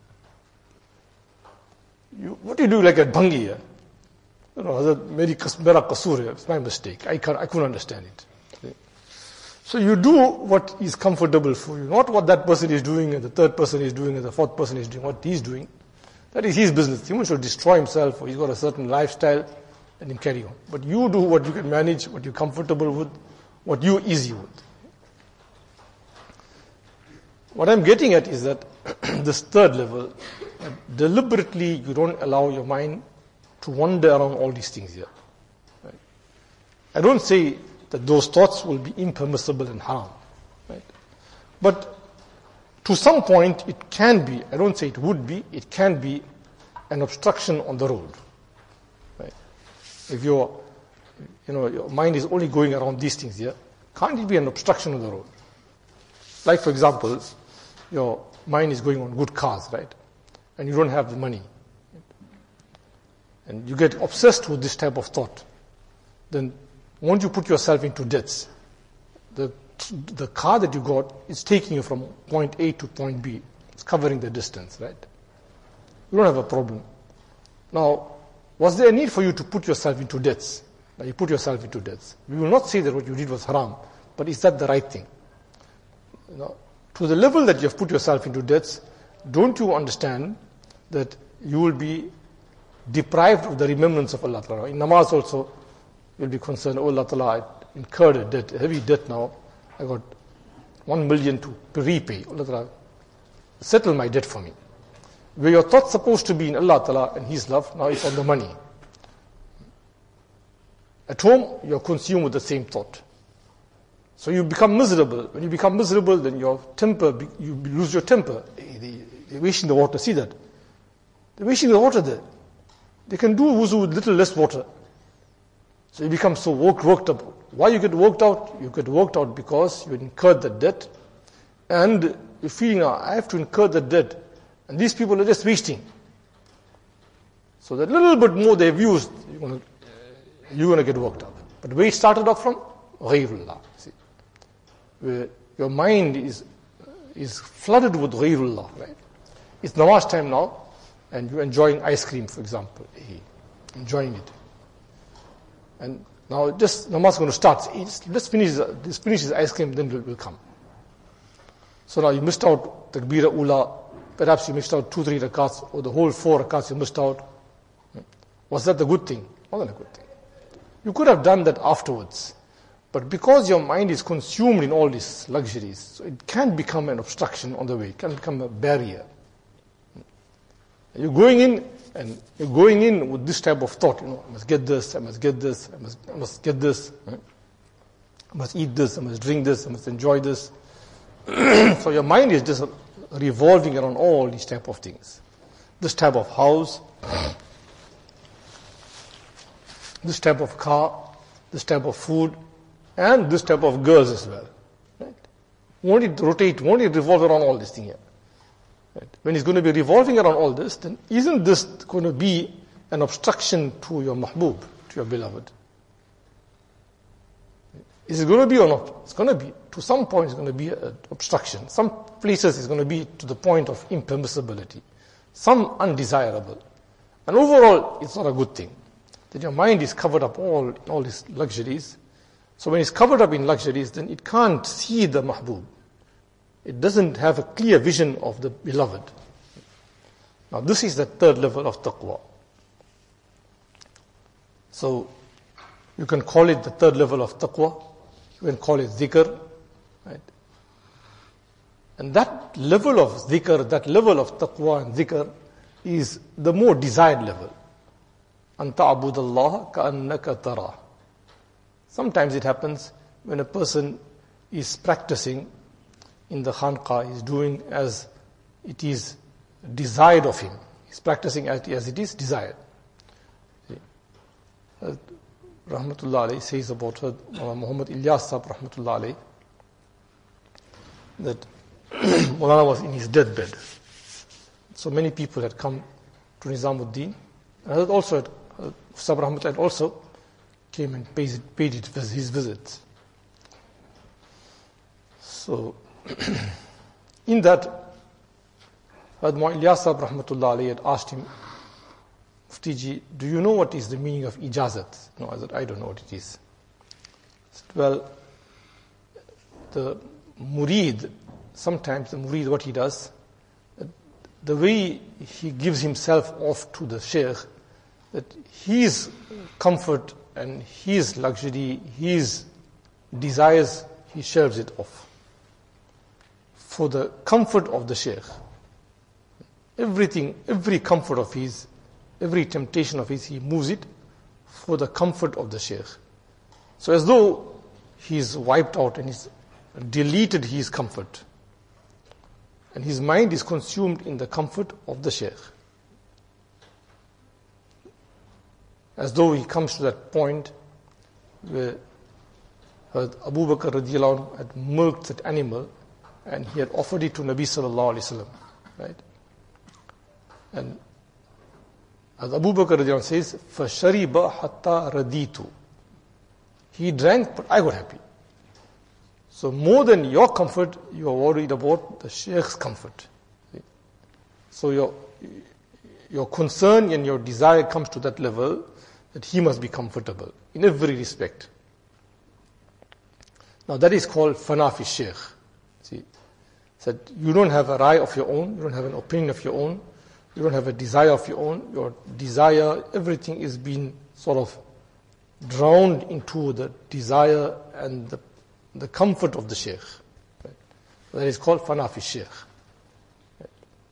What do you do like a bangi here? No, Hazrat, mera kasoor hai, it's my mistake. I couldn't understand it. So you do what is comfortable for you, not what that person is doing and the third person is doing and the fourth person is doing, what he's doing. That is his business. He should destroy himself or he's got a certain lifestyle, let him carry on. But you do what you can manage, what you're comfortable with, what you're easy with. What I'm getting at is that this third level, deliberately you don't allow your mind to wander around all these things here. Right? I don't say that those thoughts will be impermissible and haram. Right? But to some point it can be, I don't say it would be, it can be an obstruction on the road. Right? If your mind is only going around these things here, can't it be an obstruction on the road? Like for example, your mind is going on good cars, right? And you don't have the money. And you get obsessed with this type of thought. Then won't you put yourself into debts? The car that you got is taking you from point A to point B. It's covering the distance, right? You don't have a problem. Now, was there a need for you to put yourself into debts? Now you put yourself into debts. We will not say that what you did was haram, but is that the right thing? To the level that you have put yourself into debts, don't you understand that you will be deprived of the remembrance of Allah Ta'ala? In namaz also, you'll be concerned, oh Allah Ta'ala, I incurred a debt, a heavy debt now. I got 1 million to repay. Allah Ta'ala, settle my debt for me. Where your thought's supposed to be in Allah Ta'ala and His love, now it's on the money. At home, you're consumed with the same thought. So you become miserable. When you become miserable, then your temper, you lose your temper. They're wasting the water. See that? They're wasting the water there. They can do wuzu with little less water. So you become so worked up. Why you get worked out? You get worked out because you incurred the debt, and you're feeling, I have to incur the debt, and these people are just wasting. So that little bit more they've used, you're going to get worked up. But where it started off from? Ghayrullah. See, where your mind is flooded with Ghayrullah, right? It's namaz time now, and you're enjoying ice cream, for example. Enjoying it. And now just namaz is going to start. Let's finish this ice cream, then we'll come. So now you missed out Takbira Ula. Perhaps you missed out 2-3 rakats, or the whole 4 rakats you missed out. Was that a good thing? Wasn't a good thing. You could have done that afterwards. But because your mind is consumed in all these luxuries, so it can become an obstruction on the way. It can become a barrier. You're going in with this type of thought, I must get this, I must get this, I must get this, right? I must eat this, I must drink this, I must enjoy this. So your mind is just revolving around all these type of things. This type of house, this type of car, this type of food, and this type of girls as well. Right? Won't it rotate, won't it revolve around all this thing here? Right? When it's going to be revolving around all this, then isn't this going to be an obstruction to your mahbub, to your beloved? Is it going to be or not? It's going to be. To some point it's going to be an obstruction. Some places it's going to be to the point of impermissibility. Some undesirable. And overall, it's not a good thing. That your mind is covered up all these luxuries. So when it's covered up in luxuries, then it can't see the mahbub. It doesn't have a clear vision of the beloved. Now this is the third level of taqwa. So you can call it the third level of taqwa. You can call it dhikr. Right? And that level of dhikr, that level of taqwa and dhikr is the more desired level. أَن تَعْبُدَ اللَّهَ كَأَنَّكَ تَرَاهُ. Sometimes it happens when a person is practicing in the khanqah, is doing as it is desired of him. He's practicing as it is desired. Rahmatullah alayhi says about Muhammad Ilyas Sahib Rahmatullah alayhi that Maulana was in his deathbed. So many people had come to Nizamuddin. And also, Sahib Rahmatullah also came and paid his visit. So, in that, Muhammad Ilyas Sahib Rahmatullah alayhi had asked him, Muftiji, do you know what is the meaning of ijazat? No, I said, I don't know what it is. He said, well, the murid, sometimes the murid, what he does, the way he gives himself off to the sheikh, that his comfort and his luxury, his desires, he shelves it off for the comfort of the sheikh. everything, every comfort of his, every temptation of his, he moves it for the comfort of the Shaykh. So as though he's wiped out and he's deleted his comfort. And his mind is consumed in the comfort of the Shaykh. As though he comes to that point where Abu Bakr radiallahu anhu had milked that animal and he had offered it to Nabi sallallahu alayhi wa sallam. Right? And as Abu Bakr radiallahu anhu says, فَشَرِبَ حَتَّى رَدِيتُ. He drank, but I got happy. So more than your comfort, you are worried about the Shaykh's comfort. So your concern and your desire comes to that level that he must be comfortable in every respect. Now that is called fana fi Shaykh. See, that you don't have a rai of your own, you don't have an opinion of your own, you don't have a desire of your own. Your desire, everything is being sort of drowned into the desire and the comfort of the Shaykh. Right? That is called fana fi Shaykh. Right?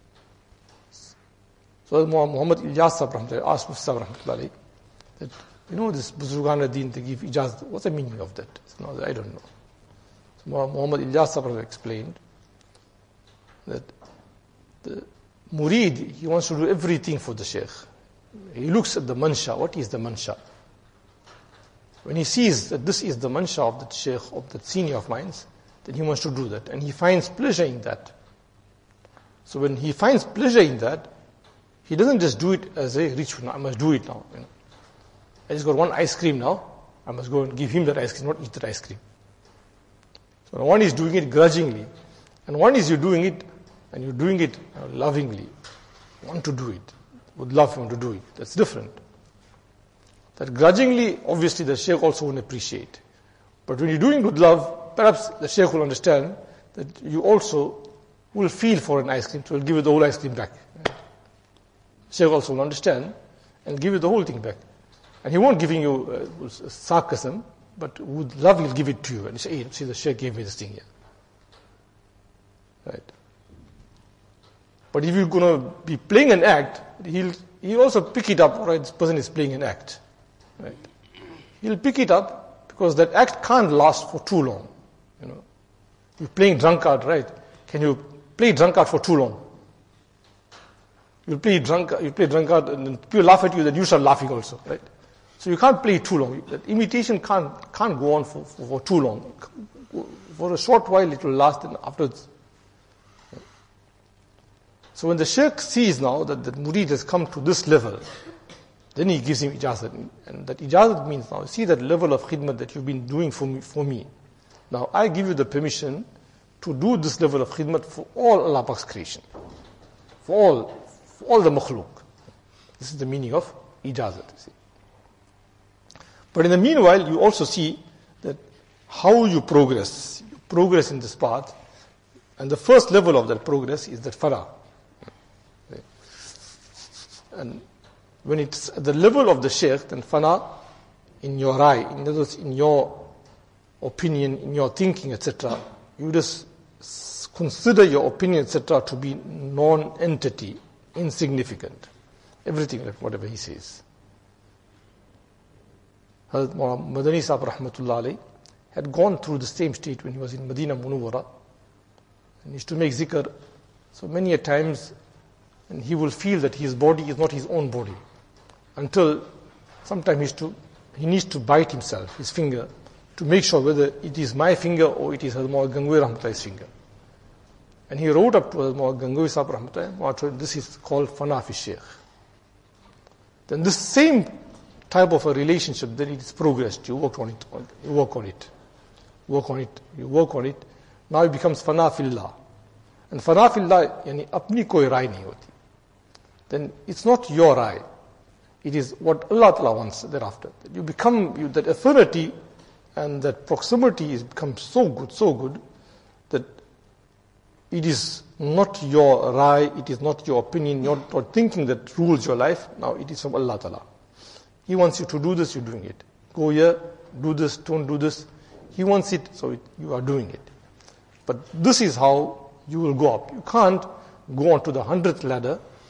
So Muhammad Ilyas Sahib asked Mufti Rahmatullahi that, this Buzurgan Deen, they give ijazat, what's the meaning of that? So, no, I don't know. So Muhammad Ilyas Sahib explained that the murid, he wants to do everything for the Shaykh. He looks at the mansha. What is the mansha? When he sees that this is the mansha of that Shaykh, of that senior of mine, then he wants to do that. And he finds pleasure in that. So when he finds pleasure in that, he doesn't just do it as a ritual. I must do it now. I just got one ice cream now. I must go and give him that ice cream, not eat that ice cream. So one is doing it grudgingly. And one is you're doing it, and you're doing it lovingly. You want to do it. Would love him to do it. That's different. That grudgingly, obviously the Shaykh also won't appreciate. But when you're doing it with love, perhaps the Shaykh will understand that you also will feel for an ice cream, so will give you the whole ice cream back. Shaykh also will understand and give you the whole thing back. And he won't give you sarcasm, but with love he'll give it to you. And you say, hey, see, the Shaykh gave me this thing here. Right? But if you're going to be playing an act, he'll also pick it up, all right, this person is playing an act. Right? He'll pick it up because that act can't last for too long. You're playing drunkard, right? Can you play drunkard for too long? You play drunkard, and then people laugh at you, then you start laughing also, right? So you can't play too long. That imitation can't go on for too long. For a short while it will last, and afterwards. So when the Shaykh sees now that the murid has come to this level, then he gives him ijazat. And that ijazat means now, see that level of khidmat that you've been doing for me. Now I give you the permission to do this level of khidmat for all Allah Pak's creation. For all the makhluk. This is the meaning of ijazat. See. But in the meanwhile, you also see that how you progress. You progress in this path. And the first level of that progress is that fana. And when it's at the level of the Shaykh, then fana, in your eye, in other words, in your opinion, in your thinking, etc., you just consider your opinion, etc., to be non-entity, insignificant. Everything, whatever he says. Hazrat Madani Sahib Rahmatullah Alayhi had gone through the same state when he was in Medina Munawwara. And he used to make zikr. So many a times, and he will feel that his body is not his own body. Until sometimes he needs to bite himself, his finger, to make sure whether it is my finger or it is Hazrat Maulana Gangohi Rahmatullah's finger. And he wrote up to Hazrat Maulana Gangohi Sahib Rahmatullah, this is called fana fi Shaykh. Then this same type of a relationship, then it is progressed. You work on it, you work on it, you work on it. Now it becomes fana fillah. And fana fillah, yani apni koi rai nahi hoti. Then it's not your eye. It is what Allah Ta'ala wants thereafter. You become, that affinity and that proximity is become so good, that it is not your rai, it is not your opinion, your thinking that rules your life. Now it is from Allah Ta'ala. He wants you to do this, you're doing it. Go here, do this, don't do this. He wants it, so you are doing it. But this is how you will go up. You can't go on to the 100th ladder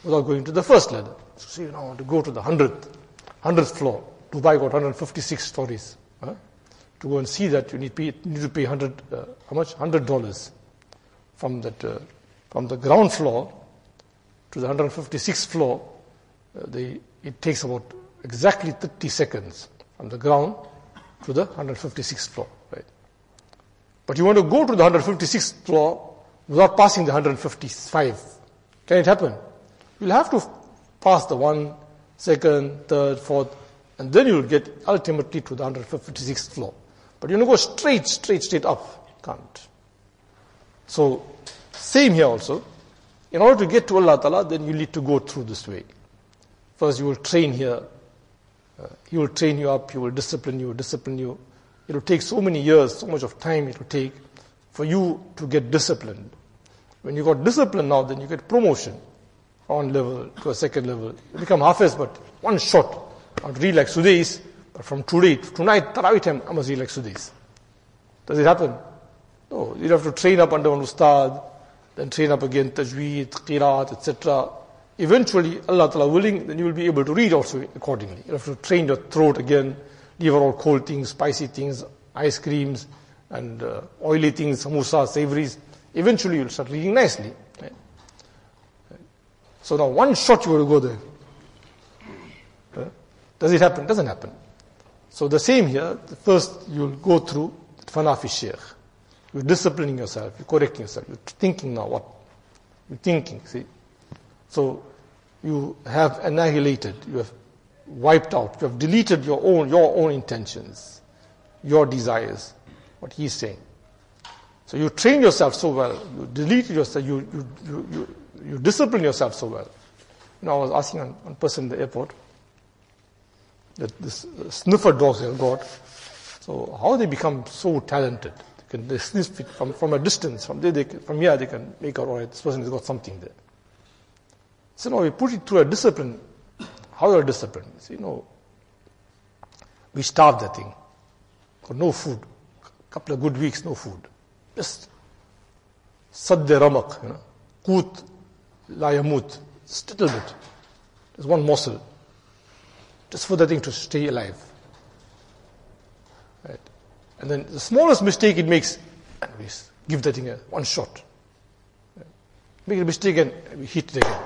without going to the first ladder. So you know, to go to the 100th floor. Dubai got 156 stories. To go and see that, you need to pay how much? $100 from the ground floor to the 156th floor. It takes about exactly 30 seconds from the ground to the 156th floor. Right? But you want to go to the 156th floor without passing the 155. Can it happen? You'll have to pass the 1, 2nd, 3rd, 4th, and then you'll get ultimately to the 156th floor. But you want to go straight up. Can't. So, same here also. In order to get to Allah Ta'ala, then you need to go through this way. First you will train here. He will train you up, He will discipline you. It will take so many years, so much of time it will take for you to get disciplined. When you got discipline now, then you get promotion from one level to a second level. You become Hafiz, but one shot. I would read like Sudais, but from tonight, Tarawih time, I must read like Sudais. Does it happen? No. You have to train up under one Ustad, then train up again, Tajweed, Qiraat, etc. Eventually, Allah Ta'ala willing, then you will be able to read also accordingly. You have to train your throat again, leave out all cold things, spicy things, ice creams, and oily things, samosa, savories. Eventually, you'll start reading nicely. Right? So now, one shot you will go there. Does it happen? Doesn't happen. So the same here. First, you'll go through Fana fi Shaykh. You're disciplining yourself. You're correcting yourself. You're thinking now what? You're thinking. See. So you have annihilated. You have wiped out. You have deleted your own intentions, your desires. What he's saying. So you train yourself so well. You deleted yourself. You discipline yourself so well. You know, I was asking one person in the airport that this sniffer dogs they have got. So how they become so talented? They sniff it from a distance. From here they can make out, all right, this person has got something there. So now we put it through a discipline. How are disciplined? So, we starved that thing. Got no food. A couple of good weeks, no food. Just sadde ramak, Qut la yamut. Just a little bit. Just one morsel. Just for that thing to stay alive. Right? And then the smallest mistake it makes, and we give that thing one shot. Right? Make a mistake and we hit it again.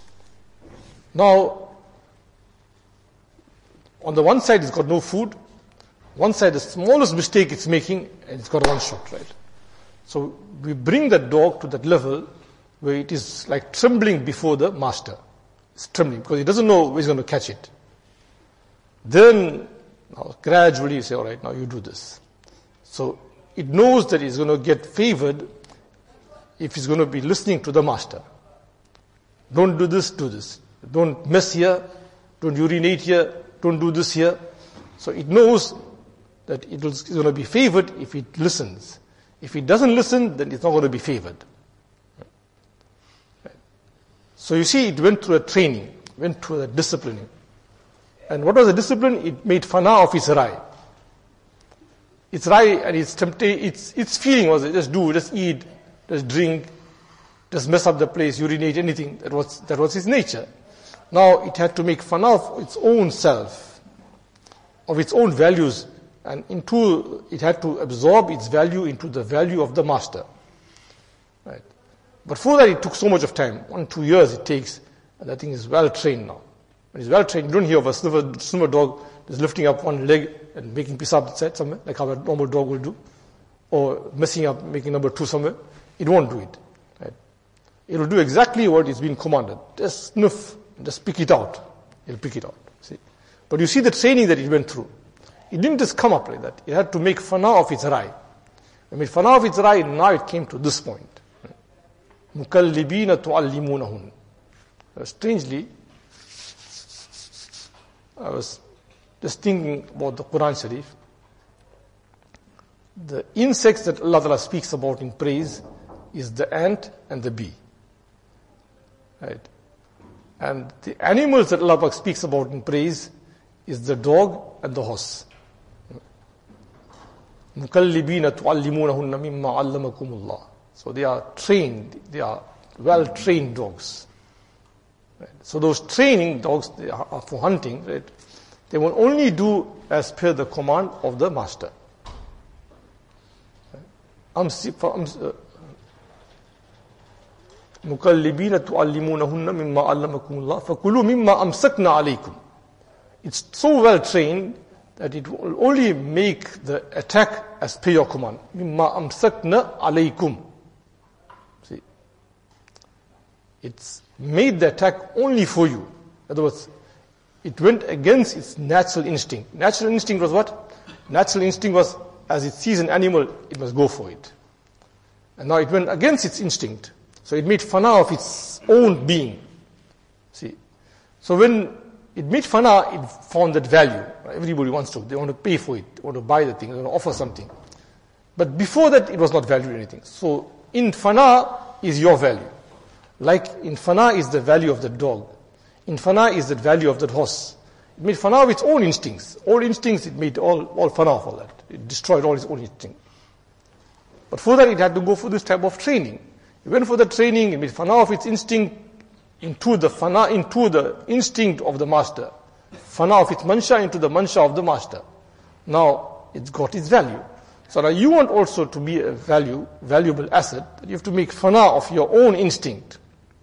Now, on the one side it's got no food, one side the smallest mistake it's making, and it's got one shot, right? So we bring that dog to that level where it is like trembling before the master. It's trembling because it doesn't know where he's going to catch it. Then, now gradually you say, all right, now you do this. So it knows that it's going to get favored if it's going to be listening to the master. Don't do this, do this. Don't mess here, don't urinate here, don't do this here. So it knows that it's going to be favored if it listens. If it doesn't listen, then it's not going to be favored. So you see, it went through a training, went through a disciplining. And what was the discipline? It made fana of its rai. Its rai and its feeling was just do, just eat, just drink, just mess up the place, urinate, anything. That was its nature. Now it had to make fana of its own self, of its own values, and it had to absorb its value into the value of the master. Right? But for that it took so much of time, 1-2 years it takes, and that thing is well trained now. When it's well trained, you don't hear of a sniffer dog just lifting up one leg and making pisab outside somewhere, like how a normal dog will do, or messing up, making number 2 somewhere. It won't do it. Right? It will do exactly what is being commanded. Just sniff, just pick it out. It'll pick it out. See? But you see the training that it went through. It didn't just come up like that. It had to make fana of its rai. When it made fana of its rai, now it came to this point. مُكَلِّبِينَ تُعَلِّمُونَهُنْ. Strangely, I was just thinking about the Quran Sharif. The insects that Allah Ta'ala speaks about in praise is the ant and the bee. Right? And the animals that Allah speaks about in praise is the dog and the horse. مُكَلِّبِينَ تُعَلِّمُونَهُنَّ مِمَّا عَلَّمَكُمُ اللَّهُ. So they are trained, they are well-trained dogs. Right? So those training dogs for hunting, right, they will only do as per the command of the master. مُكَلِّبِينَ تُعَلِّمُونَهُنَّ مِمَّا عَلَّمَكُمُ اللَّهُ فَكُلُوا مِمَّا أَمْسَكْنَا عَلَيْكُمْ. It's so well trained that it will only make the attack as per your command. مِمَّا أَمْسَكْنَا عَلَيْكُمْ. See, it's made the attack only for you. In other words, it went against its natural instinct. Natural instinct was what? Natural instinct was, as it sees an animal, it must go for it. And now it went against its instinct. So it made fana of its own being. See? So when it made fana, it found that value. Everybody wants to. They want to pay for it. They want to buy the thing. They want to offer something. But before that, it was not valued anything. So in fana is your value. Like in fana is the value of the dog. In fana is the value of that horse. It made fana of its own instincts. All instincts, it made all fana of all that. It destroyed all its own instincts. But for that, it had to go for this type of training. It went for the training, it made fana of its instinct into the instinct of the master. Fana of its mansha into the mansha of the master. Now, it's got its value. So now you want also to be a valuable asset, you have to make fana of your own instinct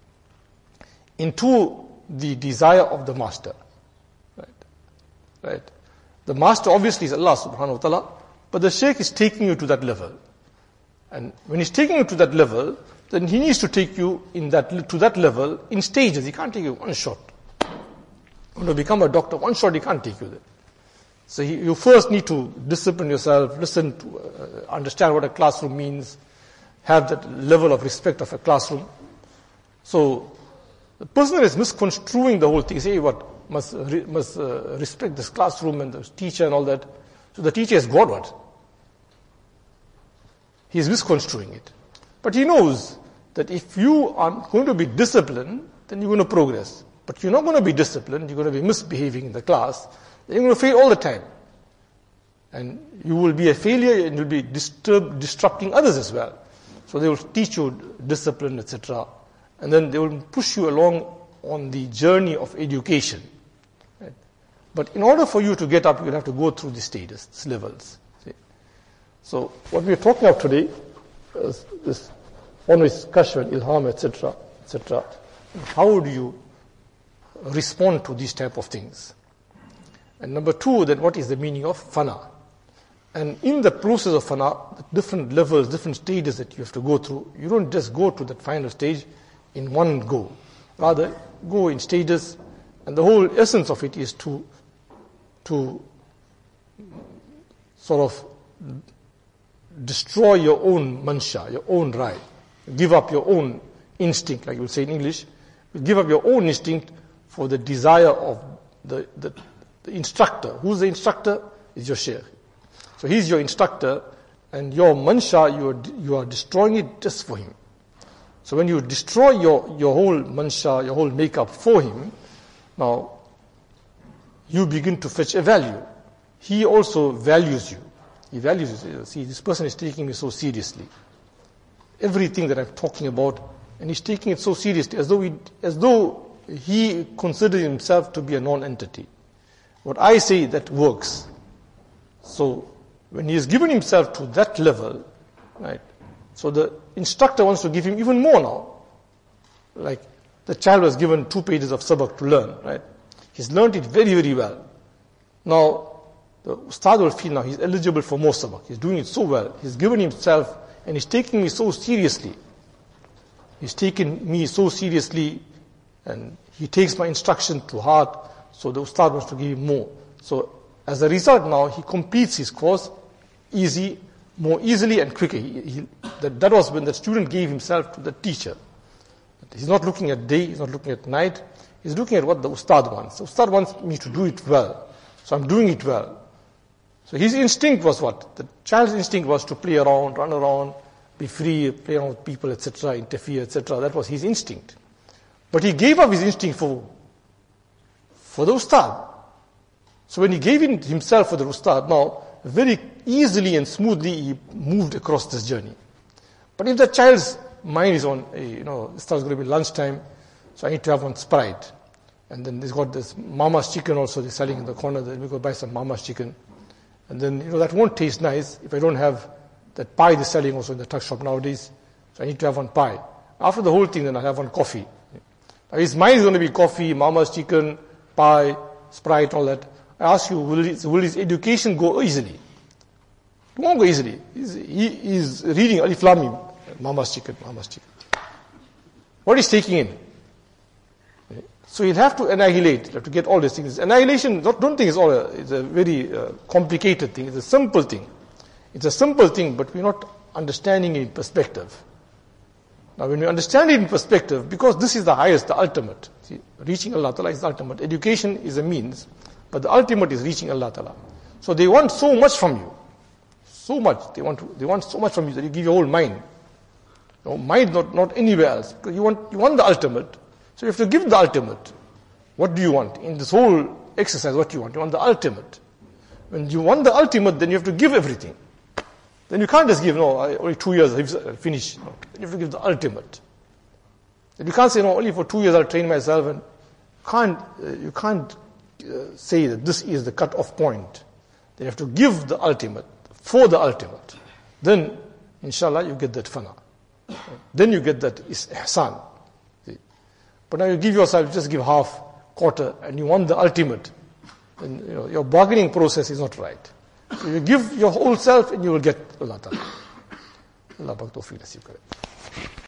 into the desire of the master. Right? The master obviously is Allah subhanahu wa ta'ala, but the shaykh is taking you to that level. And when he's taking you to that level, then he needs to take you to that level in stages. He can't take you one shot. When you become a doctor, one shot he can't take you there. So you first need to discipline yourself, listen to, understand what a classroom means, have that level of respect of a classroom. So the person that is misconstruing the whole thing, say what, must respect this classroom and the teacher and all that. So the teacher is God what? He is misconstruing it. But he knows that if you are going to be disciplined, then you're going to progress. But you're not going to be disciplined, you're going to be misbehaving in the class, then you're going to fail all the time. And you will be a failure and you'll be disrupting others as well. So they will teach you discipline, etc. And then they will push you along on the journey of education. Right? But in order for you to get up, you'll have to go through the stages, these levels. See? So what we're talking about today is this. One is kashf and ilham, etc., etc. How do you respond to these type of things? And number two, then what is the meaning of fana? And in the process of fana, the different levels, different stages that you have to go through, you don't just go to that final stage in one go. Rather, go in stages, and the whole essence of it is to sort of destroy your own mansha, your own right. Give up your own instinct, like you would say in English. Give up your own instinct for the desire of the instructor. Who's the instructor? Is your shaykh. So he's your instructor, and your mansha, you are destroying it just for him. So when you destroy your whole mansha, your whole makeup for him, now you begin to fetch a value. He also values you. He values you. See, this person is taking me so seriously. Everything that I'm talking about, and he's taking it so seriously, as though he considers himself to be a non-entity. What I say, that works. So when he has given himself to that level, right? So the instructor wants to give him even more now. Like the child was given 2 pages of sabak to learn, right? He's learned it very, very well. Now the ustad will feel now he's eligible for more sabak. He's doing it so well. He's given himself. And he's taking me so seriously. He's taken me so seriously, and he takes my instruction to heart, so the ustad wants to give him more. So as a result now, he completes his course more easily and quicker. That was when the student gave himself to the teacher. He's not looking at day, he's not looking at night, he's looking at what the ustad wants. The ustad wants me to do it well, so I'm doing it well. So his instinct was what? The child's instinct was to play around, run around, be free, play around with people, etc., interfere, etc. That was his instinct. But he gave up his instinct for the ustad. So when he gave himself for the ustad, now very easily and smoothly he moved across this journey. But if the child's mind is on, it starts going to be lunchtime, So I need to have one Sprite. And then there's got this Mama's chicken also, they're selling in the corner. Then we go buy some Mama's chicken. And then, that won't taste nice if I don't have that pie they're selling also in the tuck shop nowadays. So I need to have one pie. After the whole thing, then I'll have one coffee. Now, mine is going to be coffee, Mama's chicken, pie, Sprite, all that. I ask you, will his education go easily? It won't go easily. He's reading Alif Lam Mim, Mama's chicken, Mama's chicken. What is taking in? So you'll have to annihilate, you have to get all these things. Annihilation, don't think it's a very complicated thing. It's a simple thing. It's a simple thing, but we're not understanding it in perspective. Now when we understand it in perspective, because this is the highest, the ultimate. See, reaching Allah Ta'ala is the ultimate. Education is a means, but the ultimate is reaching Allah Ta'ala. So they want so much from you. So much. They want so much from you that you give your whole mind. Mind not anywhere else. Because you want the ultimate. So you have to give the ultimate. What do you want? In this whole exercise, what do you want? You want the ultimate. When you want the ultimate, then you have to give everything. Then you can't just give, only 2 years, I'll finish. No. You have to give the ultimate. Then you can't say, only for 2 years I'll train myself. And you can't say that this is the cut-off point. Then you have to give the ultimate, for the ultimate. Then, inshallah, you get that fana. Then you get that ihsan. But now you give yourself, just give half, quarter, and you want the ultimate. Then your bargaining process is not right. So you give your whole self and you will get Allah Ta'ala. Allah Pak Tawfiq Nasib Kare.